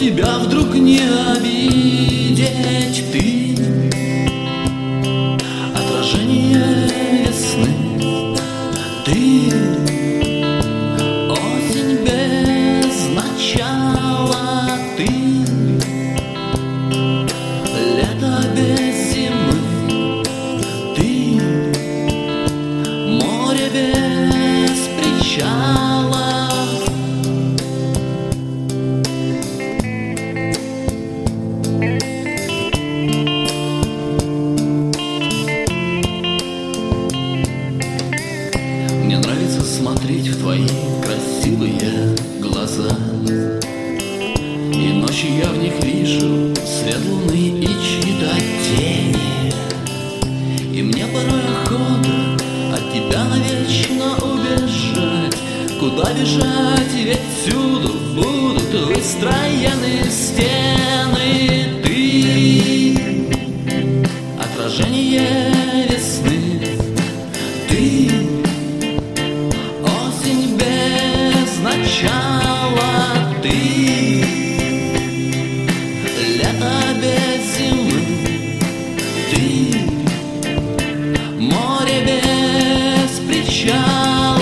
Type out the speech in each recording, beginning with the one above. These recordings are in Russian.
тебя вдруг не обидеть. Ты отражение весны, ты осень без начала, ты лето без зимы, ты море без причала. Мне нравится смотреть в твои красивые глаза, и ночью я в них вижу свет луны и чьи-то тени. И мне порой охота от тебя навечно убежать. Куда бежать, ведь всюду будут выстроены стены. Ты отражение весны, ты осень без начала, ты лето без зимы, ты море без причала.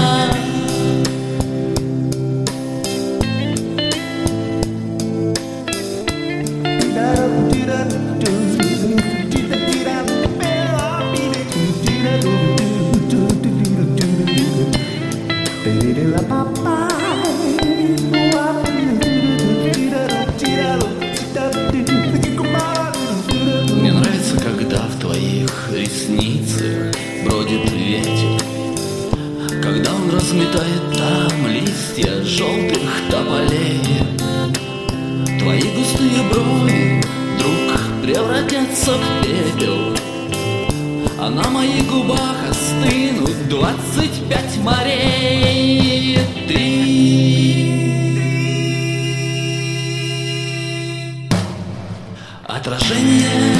Мне нравится, когда в твоих ресницах бродит ветер, когда он разметает там листья желтых тополей. Твои густые брови вдруг превратятся в пепел, а на моих губах остынут 25 морей. Ты отражение